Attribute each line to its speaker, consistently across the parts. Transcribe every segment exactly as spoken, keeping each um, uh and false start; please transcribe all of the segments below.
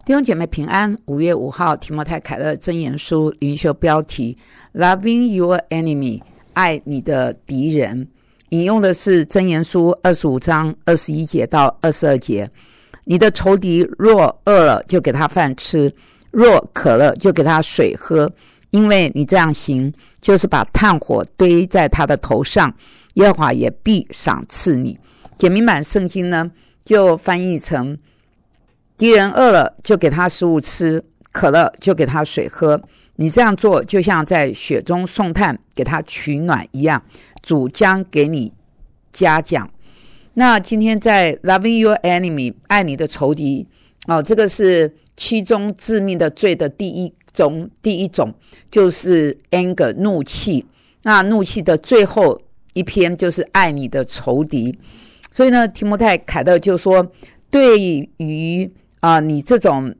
Speaker 1: 弟兄姐妹平安，五月五号提摩太凯勒箴言书灵修标题 Loving your enemy， 爱你的敌人。引用的是箴言书二十五章二十一节到二十二节。你的仇敌若饿了，就给他饭吃；若渴了，就给他水喝。因为你这样行，就是把炭火堆在他的头上，耶和华也必赏赐你。简明版圣经呢，就翻译成敌人饿了就给他食物吃，渴了就给他水喝。你这样做就像在雪中送炭，给他取暖一样，主将给你嘉奖。那今天在 Loving your enemy， 爱你的仇敌，哦，这个是七宗致命的罪的第一种，第一种就是 anger 怒气。那怒气的最后一篇就是爱你的仇敌。所以呢，提摩太凯勒就说，对于啊、呃，你这种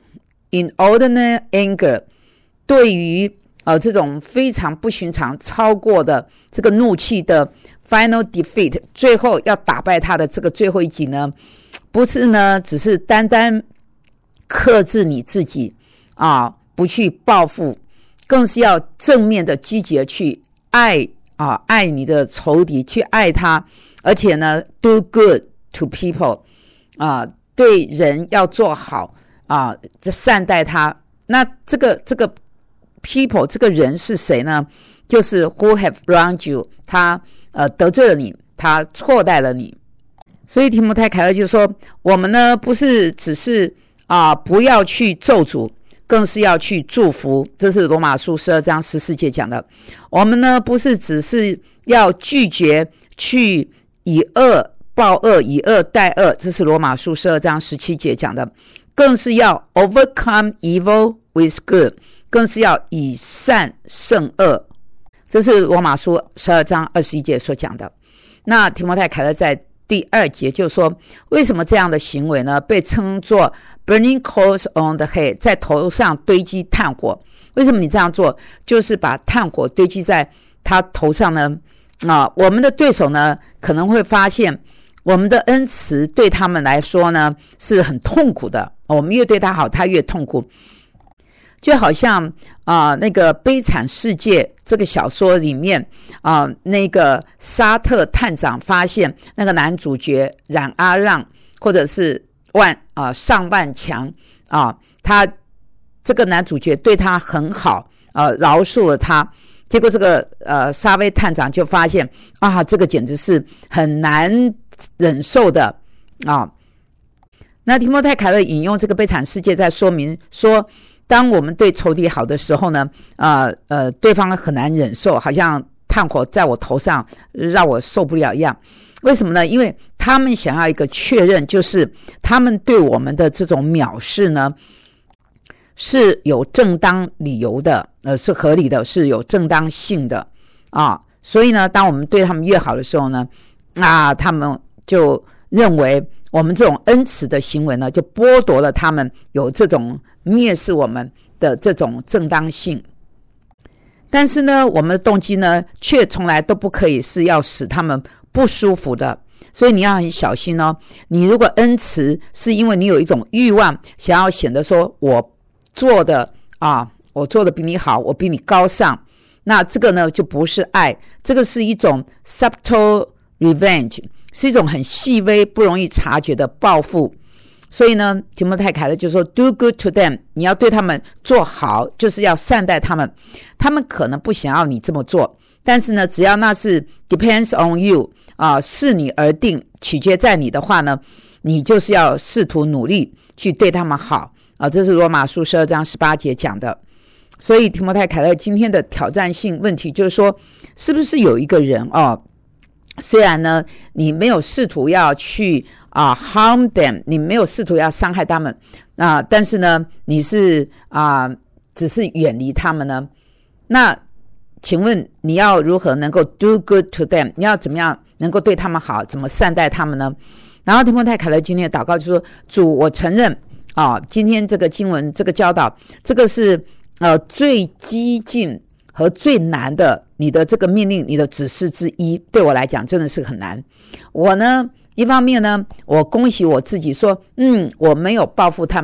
Speaker 1: inordinate anger， 对于呃这种非常不寻常、超过的这个怒气的 final defeat， 最后要打败他的这个最后一集呢，不是呢，只是单单克制你自己啊，不去报复，更是要正面的、积极的去爱啊，爱你的仇敌，去爱他，而且呢 ，do good to people 啊。对人要做好啊，善待他。那这个这个 people 这个人是谁呢？就是 who have wronged you， 他呃得罪了你，他错待了你。所以提摩太凯勒就说，我们呢不是只是啊不要去咒诅，更是要去祝福。这是罗马书十二章十四节讲的。我们呢不是只是要拒绝去以恶报恶，以恶待恶，这是罗马书十二章十七节讲的，更是要 overcome evil with good， 更是要以善胜恶，这是罗马书十二章二十一节所讲的。那提摩太凯勒在第二节就说，为什么这样的行为呢被称作 burning coals on the head， 在头上堆积炭火。为什么你这样做？就是把炭火堆积在他头上呢？啊，我们的对手呢可能会发现我们的恩慈对他们来说呢是很痛苦的，我们越对他好，他越痛苦。就好像啊、呃，那个悲惨世界这个小说里面啊、呃，那个沙特探长发现那个男主角冉阿让或者是万啊、呃、上万强啊、呃，他这个男主角对他很好，呃，饶恕了他。结果这个呃沙威探长就发现啊，这个简直是很难忍受的啊。那提摩太凯勒引用这个悲惨世界在说明说，当我们对仇敌好的时候呢，呃呃，对方很难忍受，好像炭火在我头上让我受不了一样。为什么呢？因为他们想要一个确认，就是他们对我们的这种藐视呢是有正当理由的，呃，是合理的，是有正当性的啊。所以呢，当我们对他们越好的时候呢，啊，他们就认为我们这种恩慈的行为呢，就剥夺了他们有这种蔑视我们的这种正当性。但是呢，我们的动机呢，却从来都不可以是要使他们不舒服的。所以你要很小心哦。你如果恩慈是因为你有一种欲望，想要显得说我做的啊，我做的比你好，我比你高尚，那这个呢就不是爱，这个是一种 subtle revenge， 是一种很细微不容易察觉的报复。所以呢，提摩太凯勒就说 do good to them， 你要对他们做好，就是要善待他们。他们可能不想要你这么做，但是呢，只要那是 depends on you 啊，视你而定，取决在你的话呢，你就是要试图努力去对他们好啊。这是罗马书十二章十八节讲的。所以提摩太凯勒今天的挑战性问题就是说，是不是有一个人哦，虽然呢你没有试图要去啊、uh, harm them， 你没有试图要伤害他们啊、呃，但是呢你是啊、呃、只是远离他们呢？那请问你要如何能够 do good to them？ 你要怎么样能够对他们好？怎么善待他们呢？然后提摩太凯勒今天的祷告就说：主，我承认啊、哦，今天这个经文这个教导，这个是呃最激进和最难的你的这个命令，你的指示之一，对我来讲真的是很难。我呢一方面呢我恭喜我自己说，嗯，我没有报复他们，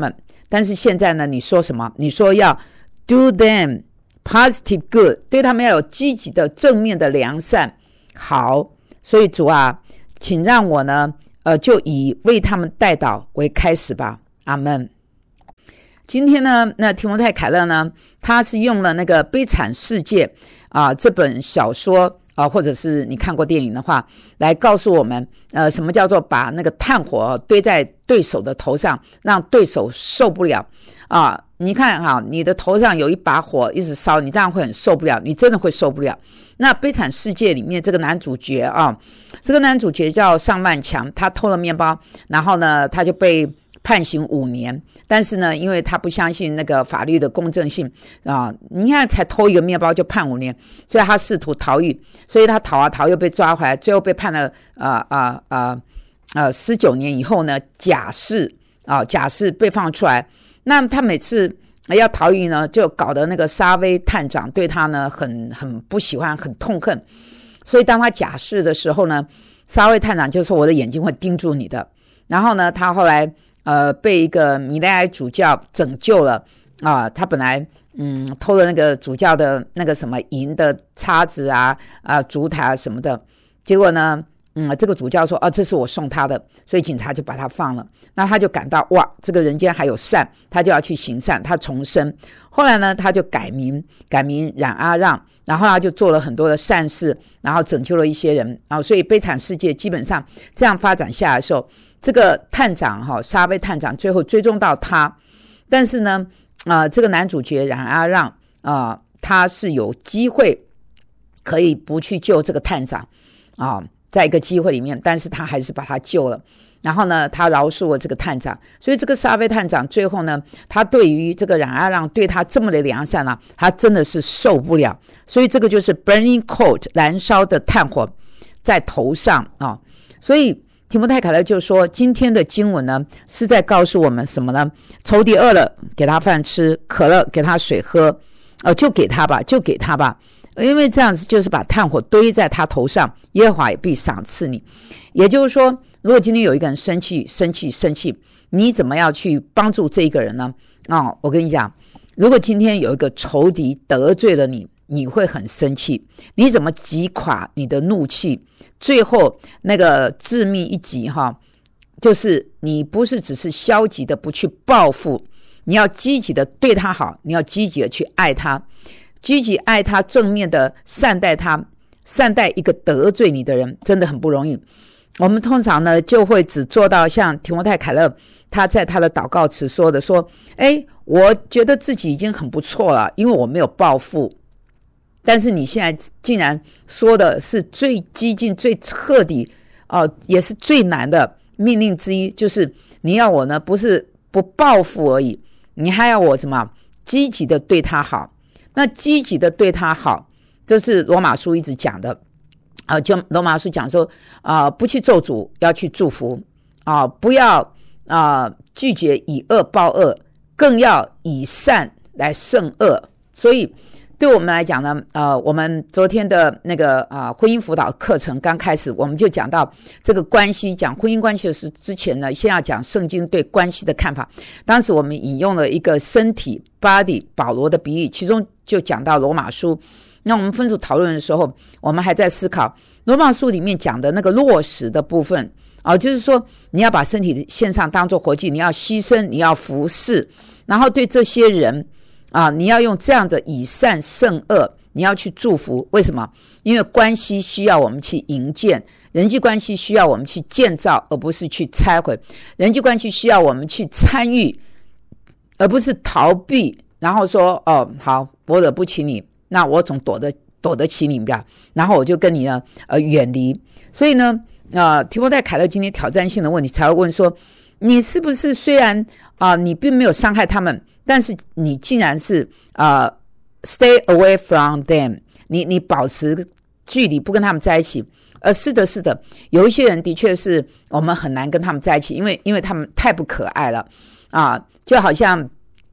Speaker 1: 但是现在呢，你说什么？你说要 do them positive good， 对他们要有积极的正面的良善。好，所以主啊，请让我呢，呃，就以为他们代祷为开始吧。阿们。今天呢，那提摩太凯勒呢，他是用了那个《悲惨世界》啊、呃、这本小说啊、呃，或者是你看过电影的话，来告诉我们，呃，什么叫做把那个炭火堆在对手的头上，让对手受不了啊、呃！你看哈，你的头上有一把火一直烧，你当然会很受不了，你真的会受不了。那《悲惨世界》里面这个男主角啊，这个男主角叫尚万强，他偷了面包，然后呢，他就被判刑五年，但是呢，因为他不相信那个法律的公正性啊，你看才偷一个面包就判五年，所以他试图逃狱，所以他逃啊逃又被抓回来，最后被判了啊啊啊呃十九年以后呢，假释啊假释被放出来。那他每次要逃狱呢，就搞得那个沙威探长对他呢很很不喜欢，很痛恨，所以当他假释的时候呢，沙威探长就说我的眼睛会盯住你的。然后呢，他后来呃，被一个米莱埃主教拯救了啊、呃！他本来嗯偷了那个主教的那个什么银的叉子啊啊烛台啊什么的，结果呢，嗯，这个主教说哦，这是我送他的，所以警察就把他放了。那他就感到哇，这个人间还有善，他就要去行善，他重生。后来呢，他就改名，改名冉阿让，然后他就做了很多的善事，然后拯救了一些人啊。所以悲惨世界基本上这样发展下来的时候，这个探长哈沙威探长最后追踪到他，但是呢，啊、呃，这个男主角冉阿让啊、呃，他是有机会可以不去救这个探长啊、呃，在一个机会里面，但是他还是把他救了。然后呢，他饶恕了这个探长，所以这个沙威探长最后呢，他对于这个冉阿让对他这么的良善啊，他真的是受不了。所以这个就是 burning coat 燃烧的炭火在头上啊、哦，所以。提摩太凯勒就说，今天的经文呢是在告诉我们什么呢？仇敌饿了，给他饭吃；渴了，给他水喝。呃，就给他吧，就给他吧，因为这样子就是把炭火堆在他头上，耶和华也必赏赐你。也就是说，如果今天有一个人生气、生气、生气，你怎么样去帮助这一个人呢？啊、哦，我跟你讲，如果今天有一个仇敌得罪了你，你会很生气，你怎么击垮你的怒气？最后那个致命一击哈，就是你不是只是消极的不去报复，你要积极的对他好，你要积极的去爱他，积极爱他，正面的善待他，善待一个得罪你的人，真的很不容易。我们通常呢就会只做到像提摩太凯勒他在他的祷告词说的，说诶我觉得自己已经很不错了，因为我没有报复。但是你现在竟然说的是最激进、最彻底，呃，也是最难的命令之一，就是你要我呢，不是不报复而已，你还要我什么？积极的对他好。那积极的对他好，这是罗马书一直讲的，啊、呃，就罗马书讲说，啊、呃，不去咒诅，要去祝福，啊、呃，不要啊、呃、拒绝以恶报恶，更要以善来胜恶，所以。对我们来讲呢，呃，我们昨天的那个啊、呃、婚姻辅导课程刚开始，我们就讲到这个关系，讲婚姻关系的事之前呢，先要讲圣经对关系的看法。当时我们引用了一个身体 body 保罗的比喻，其中就讲到罗马书。那我们分组讨论的时候，我们还在思考罗马书里面讲的那个落实的部分啊、呃，就是说你要把身体献上当作活祭，你要牺牲，你要服侍，然后对这些人。啊，你要用这样的以善胜恶，你要去祝福。为什么？因为关系需要我们去营建，人际关系需要我们去建造，而不是去拆毁。人际关系需要我们去参与，而不是逃避。然后说，哦，好，我惹不起你，那我总躲得躲得起你吧？然后我就跟你呢，呃，远离。所以呢，呃，提摩太凯勒今天挑战性的问题才会问说，你是不是虽然啊、呃，你并没有伤害他们？但是你竟然是呃 stay away from them， 你你保持距离，不跟他们在一起。呃，是的，是的，有一些人的确是我们很难跟他们在一起，因为因为他们太不可爱了啊，就好像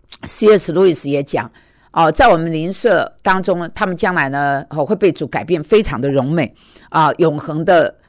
Speaker 1: C S 路易斯也讲哦、啊，在我们邻舍当中，他们将来呢、哦、会被主改变，非常的荣美啊，永恒的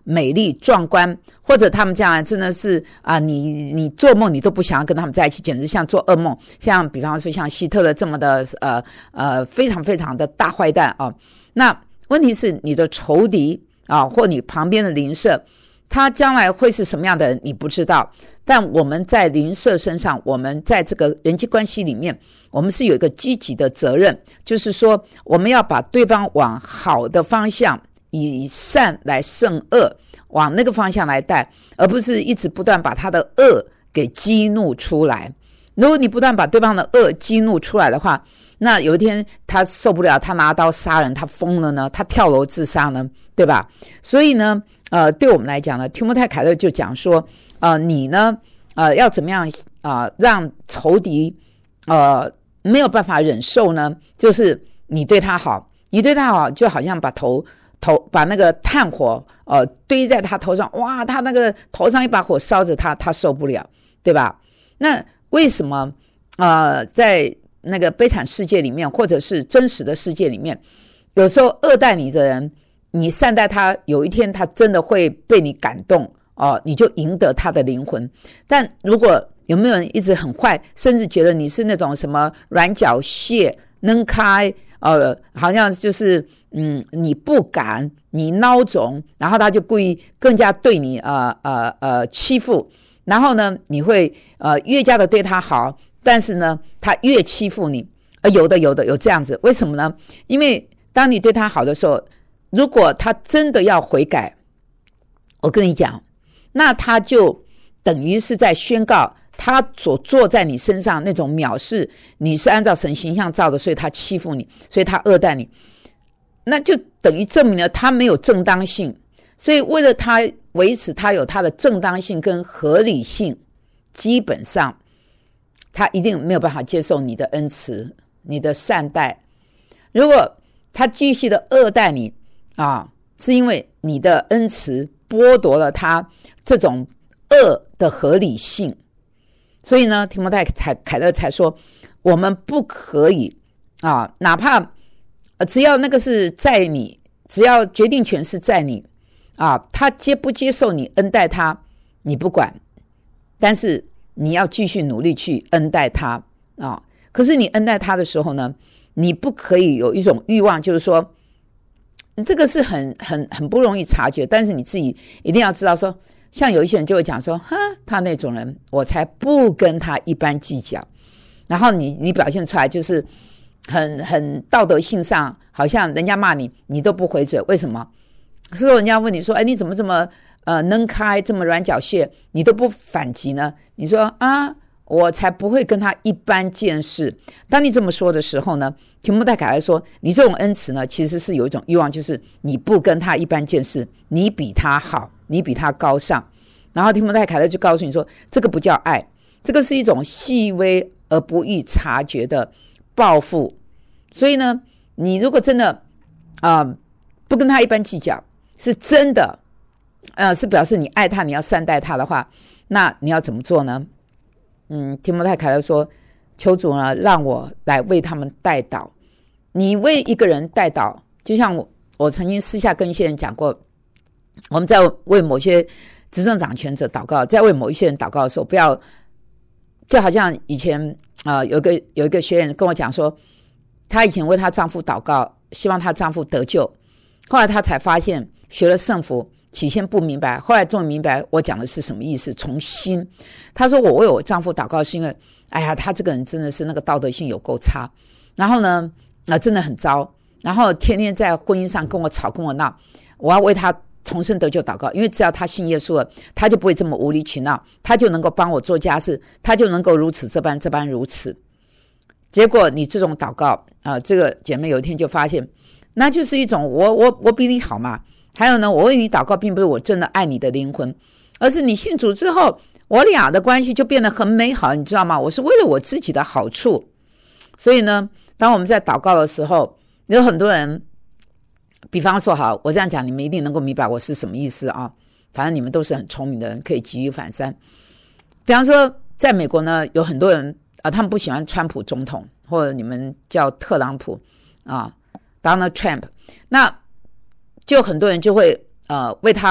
Speaker 1: 美丽壮观，或者他们将来真的是啊，你你做梦你都不想要跟他们在一起，简直像做噩梦。像比方说像希特勒这么的呃呃非常非常的大坏蛋啊，那问题是你的仇敌啊，或你旁边的邻舍，他将来会是什么样的人你不知道，但我们在邻舍身上，我们在这个人际关系里面，我们是有一个积极的责任，就是说我们要把对方往好的方向，以善来胜恶，往那个方向来带，而不是一直不断把他的恶给激怒出来。如果你不断把对方的恶激怒出来的话，那有一天他受不了，他拿刀杀人，他疯了呢，他跳楼自杀呢，对吧？所以呢呃，对我们来讲呢，提摩太凯勒就讲说呃，你呢呃，要怎么样呃，让仇敌呃没有办法忍受呢？就是你对他好，你对他好就好像把头头把那个炭火呃堆在他头上，哇，他那个头上一把火烧着他，他受不了，对吧？那为什么呃，在那个悲惨世界里面，或者是真实的世界里面，有时候恶待你的人，你善待他，有一天他真的会被你感动哦、呃，你就赢得他的灵魂。但如果有没有人一直很坏，甚至觉得你是那种什么软脚蟹、能开，呃，好像就是嗯，你不敢，你孬种，然后他就故意更加对你呃呃呃欺负，然后呢，你会呃越加的对他好。但是呢，他越欺负你，呃，有的有的有这样子，为什么呢？因为当你对他好的时候，如果他真的要悔改，我跟你讲，那他就等于是在宣告他所做在你身上那种藐视，你是按照神形象造的，所以他欺负你，所以他恶待你，那就等于证明了他没有正当性。所以为了他维持他有他的正当性跟合理性，基本上他一定没有办法接受你的恩慈，你的善待。如果他继续的恶待你啊，是因为你的恩慈剥夺了他这种恶的合理性。所以呢，提摩太凯勒才说，我们不可以啊，哪怕、呃、只要那个是在你，只要决定权是在你啊，他接不接受你恩待他，你不管，但是你要继续努力去恩待他啊！可是你恩待他的时候呢，你不可以有一种欲望，就是说，这个是很很很不容易察觉，但是你自己一定要知道说，像有一些人就会讲说，哈，他那种人，我才不跟他一般计较。然后你你表现出来就是很很道德性上，好像人家骂你，你都不回嘴，为什么？是说人家问你说，哎，你怎么这么呃能开，这么软脚蟹，你都不反击呢？你说啊，我才不会跟他一般见识。当你这么说的时候呢，提摩太凯勒说，你这种恩慈呢，其实是有一种欲望，就是你不跟他一般见识，你比他好，你比他高尚。然后提摩太凯勒就告诉你说，这个不叫爱，这个是一种细微而不易察觉的报复。所以呢，你如果真的啊、呃、不跟他一般计较，是真的呃，是表示你爱他，你要善待他的话，那你要怎么做呢？嗯，提摩太凯勒说，求主呢让我来为他们代祷。你为一个人代祷，就像 我, 我曾经私下跟一些人讲过，我们在为某些执政掌权者祷告，在为某一些人祷告的时候，不要就好像以前呃有个有一个学员跟我讲说，她以前为她丈夫祷告，希望她丈夫得救，后来她才发现学了圣福，起先不明白，后来终于明白我讲的是什么意思，从心。她说我为我丈夫祷告是因为哎呀，他这个人真的是那个道德性有够差，然后呢、呃、真的很糟，然后天天在婚姻上跟我吵跟我闹，我要为他重生得救祷告，因为只要他信耶稣了，他就不会这么无理取闹，他就能够帮我做家事，他就能够如此这般这般如此。结果你这种祷告啊、呃，这个姐妹有一天就发现，那就是一种我我我比你好嘛。还有呢，我为你祷告并不是我真的爱你的灵魂，而是你信主之后，我俩的关系就变得很美好，你知道吗？我是为了我自己的好处。所以呢，当我们在祷告的时候，有很多人，比方说好，我这样讲你们一定能够明白我是什么意思啊。反正你们都是很聪明的人，可以举一反三。比方说在美国呢，有很多人啊，他们不喜欢川普总统，或者你们叫特朗普啊 Donald Trump， 那就很多人就会呃为他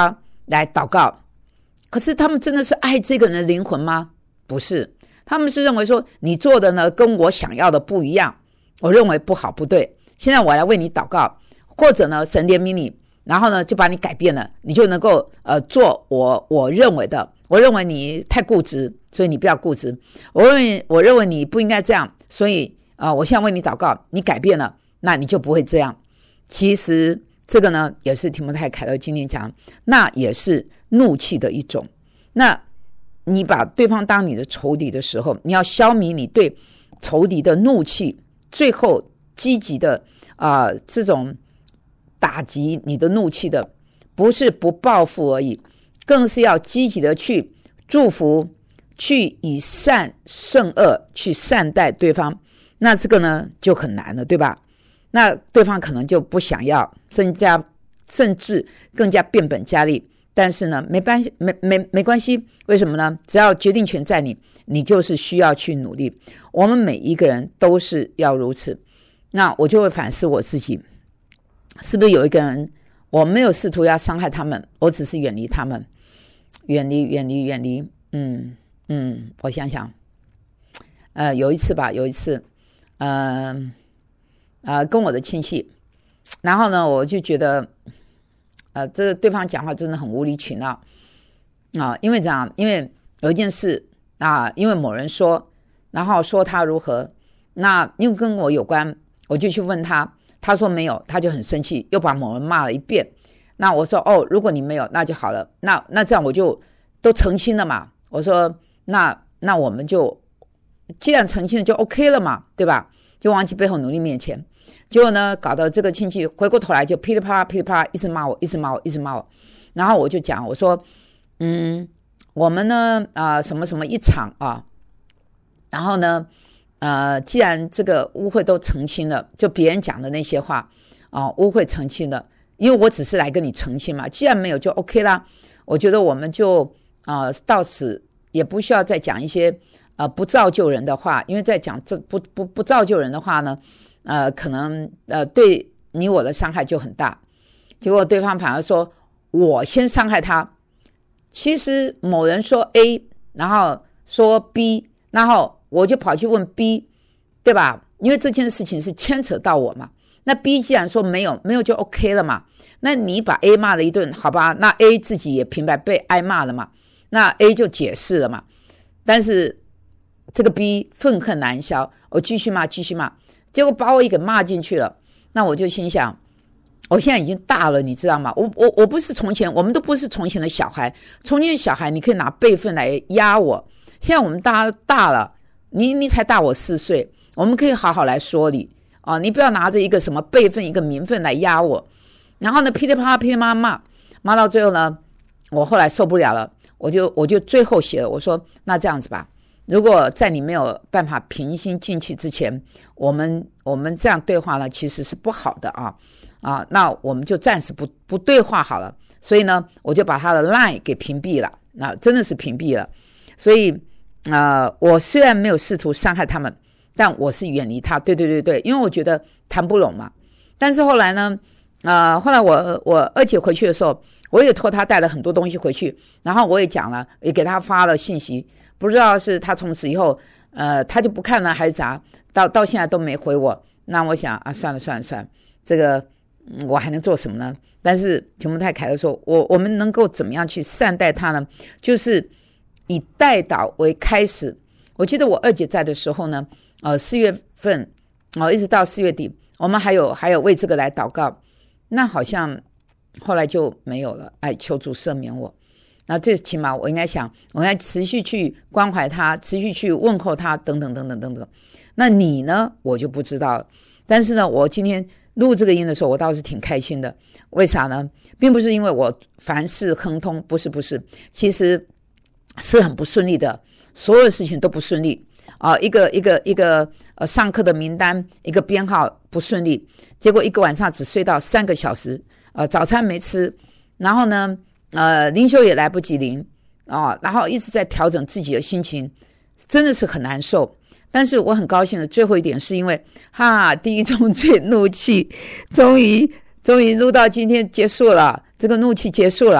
Speaker 1: 来祷告。可是他们真的是爱这个人的灵魂吗？不是，他们是认为说你做的呢跟我想要的不一样，我认为不好不对，现在我来为你祷告，或者呢神怜悯你，然后呢就把你改变了，你就能够呃做我我认为的。我认为你太固执，所以你不要固执。我认为我认为你不应该这样，所以呃我现在为你祷告，你改变了，那你就不会这样。其实这个呢也是提摩太凯勒今天讲，那也是怒气的一种。那你把对方当你的仇敌的时候，你要消弭你对仇敌的怒气，最后积极的啊、呃、这种打击你的怒气的，不是不报复而已，更是要积极的去祝福，去以善胜恶，去善待对方。那这个呢就很难了，对吧？那对方可能就不想要，增加甚至更加变本加厉。但是呢没关系，没没没关系，为什么呢？只要决定权在你，你就是需要去努力。我们每一个人都是要如此。那我就会反思我自己，是不是有一个人我没有试图要伤害他们，我只是远离他们，远离远离远离。嗯嗯，我想想，呃，有一次吧，有一次，呃呃，跟我的亲戚，然后呢，我就觉得。呃，这个对方讲话真的很无理取闹啊！因为这样，因为有一件事啊，因为某人说，然后说他如何，那因为跟我有关，我就去问他，他说没有，他就很生气，又把某人骂了一遍。那我说哦，如果你没有，那就好了，那那这样我就都澄清了嘛。我说那那我们就既然澄清了就 OK 了嘛，对吧？就忘记背后努力面前。结果呢，搞到这个亲戚回过头来就噼里啪啦噼里啪啦一直骂我，一直骂我，一直骂我。然后我就讲，我说，嗯，我们呢，啊、呃，什么什么一场啊，然后呢，呃，既然这个污秽都澄清了，就别人讲的那些话啊、呃，污秽澄清了，因为我只是来跟你澄清嘛，既然没有就 OK 啦。我觉得我们就啊、呃，到此也不需要再讲一些呃不造就人的话，因为在讲这不不不造就人的话呢。呃，可能呃对你我的伤害就很大，结果对方反而说我先伤害他。其实某人说 A， 然后说 B， 然后我就跑去问 B， 对吧？因为这件事情是牵扯到我嘛。那 B 既然说没有，没有就 OK 了嘛。那你把 A 骂了一顿，好吧？那 A 自己也明白被挨骂了嘛，那 A 就解释了嘛。但是这个 B 愤恨难消，我继续骂，继续骂。结果把我也给骂进去了，那我就心想，我现在已经大了，你知道吗？我我我不是从前，我们都不是从前的小孩。从前的小孩，你可以拿辈分来压我。现在我们大家大了，你你才大我四岁，我们可以好好来说理啊！你不要拿着一个什么辈分、一个名分来压我。然后呢，噼里啪啦、噼里啪啦骂，骂到最后呢，我后来受不了了，我就我就最后写了，我说那这样子吧。如果在你没有办法平心静气之前，我们我们这样对话呢，其实是不好的啊啊，那我们就暂时不不对话好了。所以呢，我就把他的 line 给屏蔽了，那真的是屏蔽了。所以呃，我虽然没有试图伤害他们，但我是远离他。对对对对，因为我觉得谈不拢嘛。但是后来呢，呃，后来我我二姐回去的时候，我也托他带了很多东西回去，然后我也讲了，也给他发了信息。不知道是他从此以后，呃，他就不看了还是咋？到到现在都没回我。那我想啊，算了算了算了，这个、嗯、我还能做什么呢？但是提摩太凯勒说，我我们能够怎么样去善待他呢？就是以代祷为开始。我记得我二姐在的时候呢，呃，四月份，哦、呃，一直到四月底，我们还有还有为这个来祷告。那好像后来就没有了。哎，求主赦免我。那最起码我应该想，我应该持续去关怀他，持续去问候他，等等等等等等。那你呢？我就不知道了。但是呢，我今天录这个音的时候，我倒是挺开心的。为啥呢？并不是因为我凡事亨通，不是不是，其实是很不顺利的，所有事情都不顺利啊、呃！一个一个一个呃上课的名单，一个编号不顺利，结果一个晚上只睡到三个小时，呃，早餐没吃，然后呢？呃，灵修也来不及灵啊、哦，然后一直在调整自己的心情，真的是很难受。但是我很高兴的最后一点是因为哈，第一宗罪怒气终于终于录到今天结束了，这个怒气结束了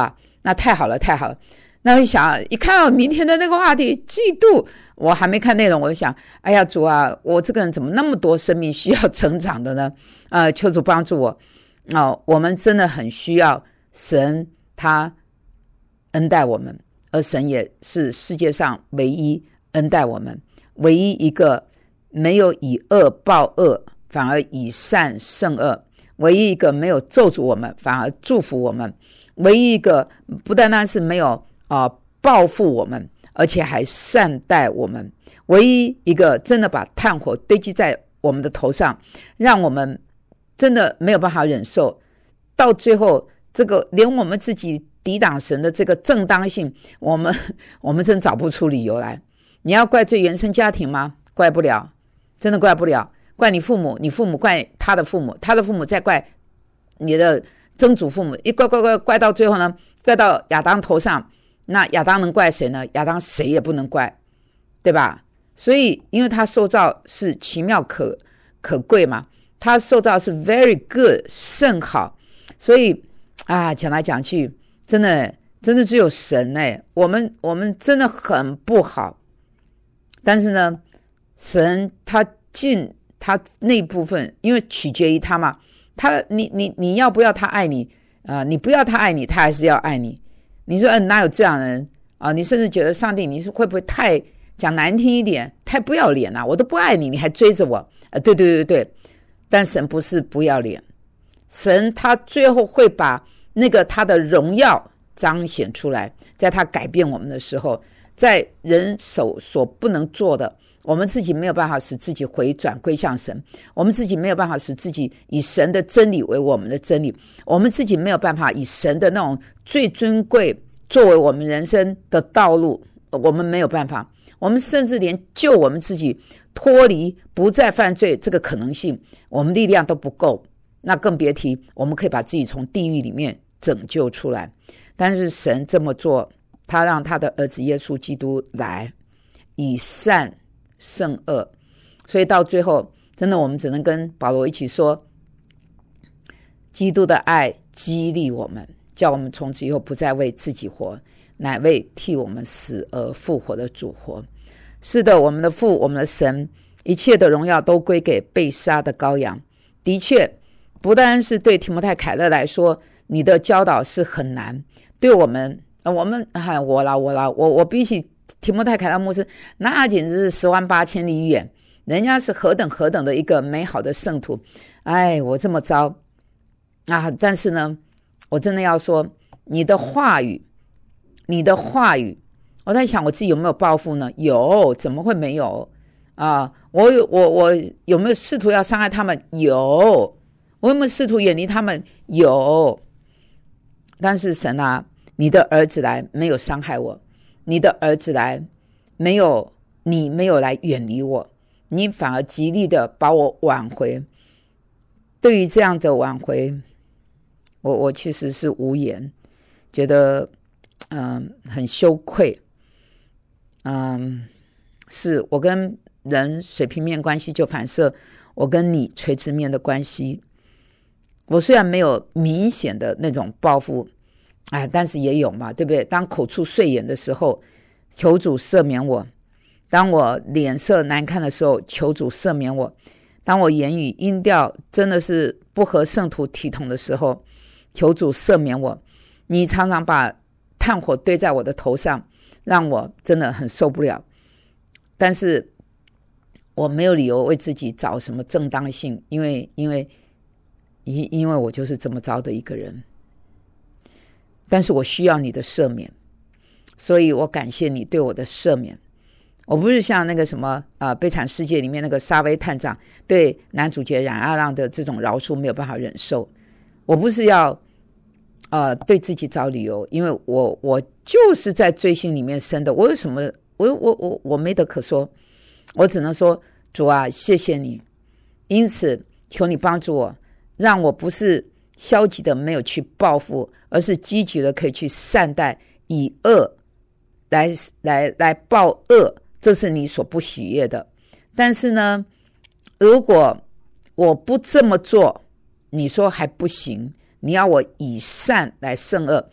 Speaker 1: 那太好了，太好了。那我想，一看到明天的那个话题，嫉妒，我还没看内容，我就想，哎呀，主啊，我这个人怎么那么多生命需要成长的呢？呃，求主帮助我。哦，我们真的很需要神，他恩待我们，而神也是世界上唯一恩待我们，唯一一个没有以恶报恶，反而以善胜恶，唯一一个没有咒诅我们，反而祝福我们，唯一一个不单单是没有呃报复我们，而且还善待我们，唯一一个真的把炭火堆积在我们的头上，让我们真的没有办法忍受，到最后这个连我们自己抵挡神的这个正当性，我们我们真找不出理由来。你要怪罪原生家庭吗？怪不了，真的怪不了。怪你父母，你父母怪他的父母，他的父母再怪你的曾祖父母，一怪怪怪怪到最后呢，怪到亚当头上，那亚当能怪谁呢？亚当谁也不能怪，对吧？所以因为他受造是奇妙可可贵嘛，他受造是 very good 甚好，所以啊，讲来讲去真的真的只有神哎，我们我们真的很不好，但是呢神他尽他那部分，因为取决于他嘛，他你你你要不要他爱你啊、呃？你不要他爱你，他还是要爱你。你说，嗯、呃，哪有这样的人啊、呃？你甚至觉得上帝，你是会不会太讲难听一点，太不要脸啊？我都不爱你，你还追着我？呃，对对对对，但神不是不要脸，神他最后会把那个他的荣耀彰显出来，在他改变我们的时候，在人手所不能做的。我们自己没有办法使自己回转归向神，我们自己没有办法使自己以神的真理为我们的真理，我们自己没有办法以神的那种最尊贵作为我们人生的道路，我们没有办法，我们甚至连救我们自己脱离不再犯罪这个可能性，我们力量都不够，那更别提我们可以把自己从地狱里面拯救出来。但是神这么做，他让他的儿子耶稣基督来，以善胜恶，所以到最后真的我们只能跟保罗一起说，基督的爱激励我们，叫我们从此以后不再为自己活，乃为替我们死而复活的主活。是的，我们的父，我们的神，一切的荣耀都归给被杀的羔羊。的确，不单是对提摩太凯勒来说，你的教导是很难，对我们呃、我们、哎、我啦我啦我我比起提摩太凯勒牧师那简直是十万八千里远，人家是何等何等的一个美好的圣徒，哎，我这么糟啊！但是呢，我真的要说，你的话语你的话语，我在想我自己有没有报复呢？有，怎么会没有啊？我有我我有没有试图要伤害他们？有。我有没有试图远离他们？有。但是神啊，你的儿子来没有伤害我，你的儿子来没有，你没有来远离我，你反而极力的把我挽回。对于这样的挽回，我我其实是无言，觉得嗯很羞愧。嗯，是我跟人水平面关系就反射我跟你垂直面的关系。我虽然没有明显的那种报复，哎，但是也有嘛，对不对？当口出燧言的时候，求主赦免我；当我脸色难看的时候，求主赦免我；当我言语音调真的是不合圣徒体统的时候，求主赦免我。你常常把炭火堆在我的头上，让我真的很受不了，但是我没有理由为自己找什么正当性，因为因为因因为我就是这么糟的一个人。但是我需要你的赦免，所以我感谢你对我的赦免。我不是像那个什么呃悲惨世界里面那个沙威探长对男主角冉阿让的这种饶恕没有办法忍受。我不是要呃对自己找理由，因为我我就是在罪行里面生的，我有什么我我我我没得可说，我只能说主啊，谢谢你。因此求你帮助我，让我不是消极的没有去报复，而是积极的可以去善待，以恶来来来报恶，这是你所不喜悦的。但是呢，如果我不这么做，你说还不行，你要我以善来胜恶，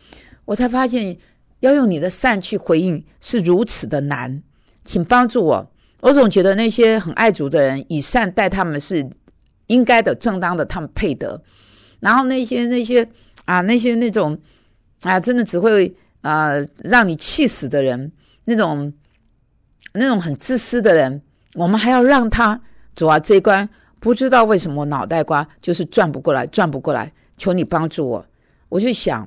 Speaker 1: 我才发现要用你的善去回应是如此的难，请帮助我。我总觉得那些很爱主的人，以善待他们是应该的、正当的，他们配得。然后那些那些啊，那些那种啊，真的只会啊让你气死的人，那种那种很自私的人，我们还要让他主啊，这一关不知道为什么我脑袋瓜就是转不过来，转不过来，求你帮助我。我就想，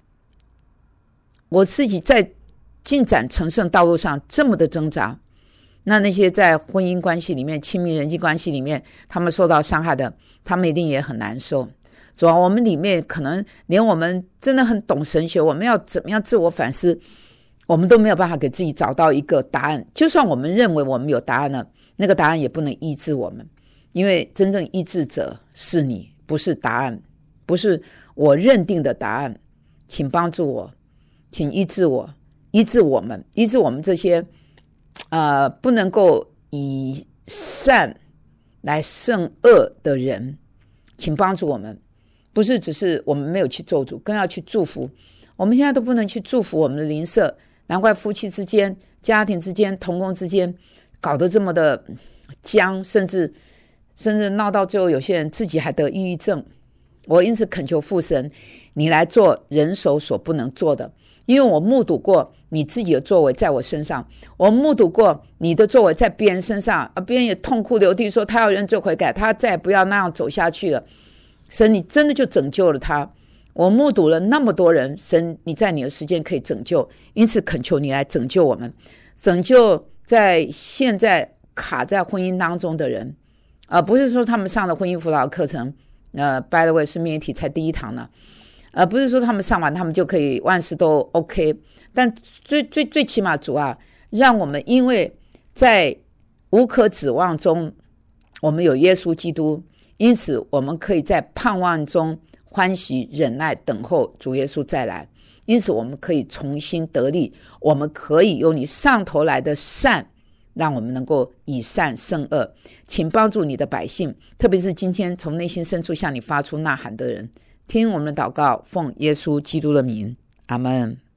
Speaker 1: 我自己在进展成圣道路上这么的挣扎，那那些在婚姻关系里面、亲密人际关系里面，他们受到伤害的，他们一定也很难受。主要我们里面可能连我们真的很懂神学，我们要怎么样自我反思，我们都没有办法给自己找到一个答案。就算我们认为我们有答案了，那个答案也不能医治我们，因为真正医治者是你，不是答案，不是我认定的答案。请帮助我，请医治我，医治我们，医治我们这些呃不能够以善来胜恶的人，请帮助我们。不是只是我们没有去咒诅，更要去祝福。我们现在都不能去祝福我们的邻舍，难怪夫妻之间、家庭之间、同工之间搞得这么的僵，甚至甚至闹到最后，有些人自己还得抑郁症。我因此恳求父神，你来做人手所不能做的，因为我目睹过你自己的作为在我身上，我目睹过你的作为在别人身上，别人也痛哭流涕说他要认罪悔改，他再也不要那样走下去了。神，你真的就拯救了他。我目睹了那么多人，神，你在你的时间可以拯救，因此恳求你来拯救我们，拯救在现在卡在婚姻当中的人，而、呃、不是说他们上了婚姻辅导课程，呃 by the way 是面体才第一堂呢，而、呃、不是说他们上完他们就可以万事都 OK， 但最最最起码主啊，让我们因为在无可指望中，我们有耶稣基督，因此我们可以在盼望中欢喜忍耐等候主耶稣再来，因此我们可以重新得力，我们可以用你上头来的善，让我们能够以善胜恶。请帮助你的百姓，特别是今天从内心深处向你发出呐喊的人，听我们的祷告，奉耶稣基督的名，阿们。